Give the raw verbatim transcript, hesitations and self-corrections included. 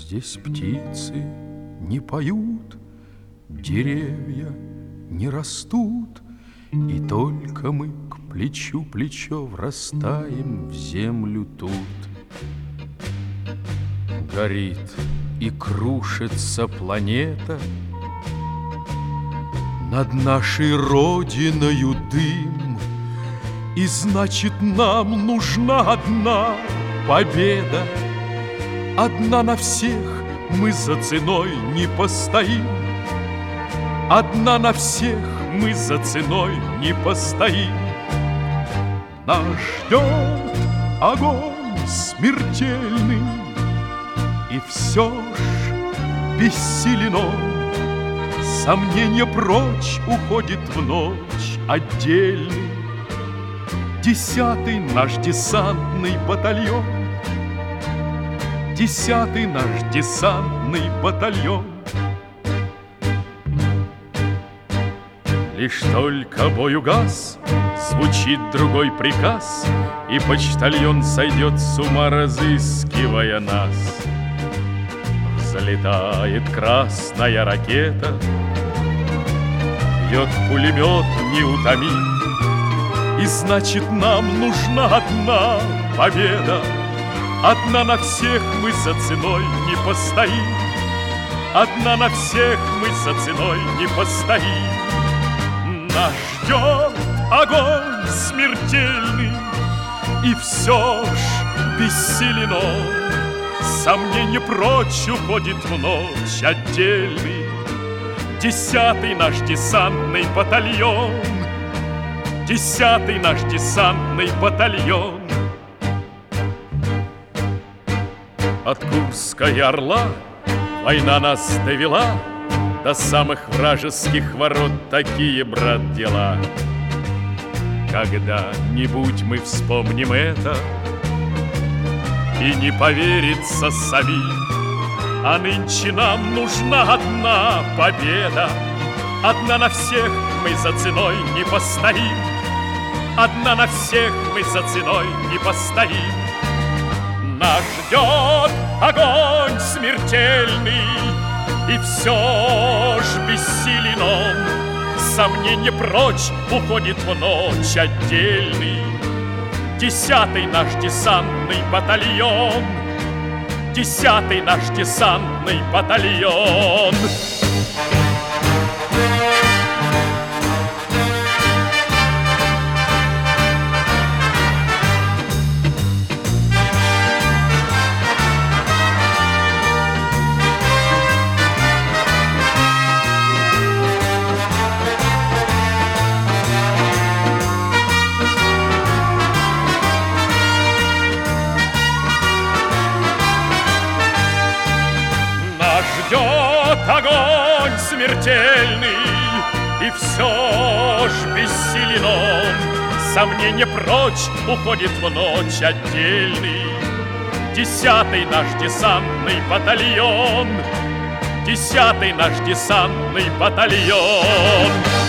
Здесь птицы не поют, деревья не растут, и только мы к плечу плечо врастаем в землю тут. Горит и крушится планета, над нашей родиною дым, и значит нам нужна одна победа. Одна на всех мы за ценой не постоим, одна на всех мы за ценой не постоим. Нас ждет огонь смертельный, и все ж бессилен он. Сомнение прочь уходит в ночь отдельный. Десятый наш десантный батальон, десятый наш десантный батальон. Лишь только бой угас, звучит другой приказ, и почтальон сойдет с ума, разыскивая нас. Взлетает красная ракета, бьет пулемет неутомим, и значит нам нужна одна победа. Одна на всех мы за ценой не постоим, одна на всех мы за ценой не постоим. Нас ждет огонь смертельный, и все ж бессилен он. Сомнение прочь уходит в ночь отдельный. Десятый наш десантный батальон, десятый наш десантный батальон. От Курской Орла война нас довела до самых вражеских ворот. Такие, брат, дела. Когда-нибудь мы вспомним это, и не поверится самим. А нынче нам нужна одна победа. Одна на всех мы за ценой не постоим, одна на всех мы за ценой не постоим. Нас ждет огонь смертельный, и все ж бессилен он. Сомнение прочь уходит в ночь отдельный. Десятый наш десантный батальон, десятый наш десантный батальон. Ждет огонь смертельный, и все ж бессилен он. Сомнение прочь уходит в ночь отдельный. Десятый наш десантный батальон, десятый наш десантный батальон.